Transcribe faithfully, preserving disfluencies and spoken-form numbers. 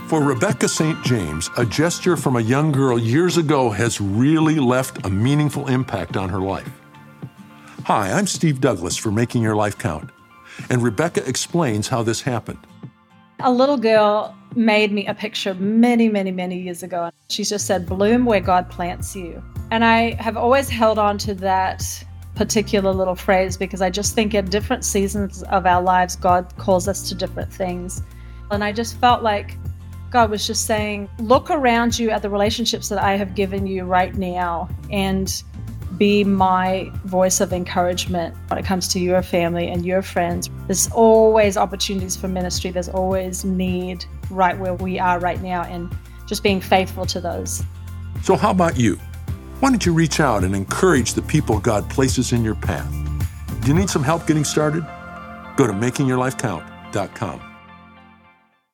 For Rebecca Saint James, a gesture from a young girl years ago has really left a meaningful impact on her life. Hi, I'm Steve Douglas for Making Your Life Count, and Rebecca explains how this happened. A little girl made me a picture many, many, many years ago. She just said, "Bloom where God plants you." And I have always held on to that particular little phrase because I just think at different seasons of our lives, God calls us to different things. And I just felt like God was just saying, look around you at the relationships that I have given you right now and be my voice of encouragement when it comes to your family and your friends. There's always opportunities for ministry. There's always need right where we are right now, and just being faithful to those. So how about you? Why don't you reach out and encourage the people God places in your path? Do you need some help getting started? Go to making your life count dot com.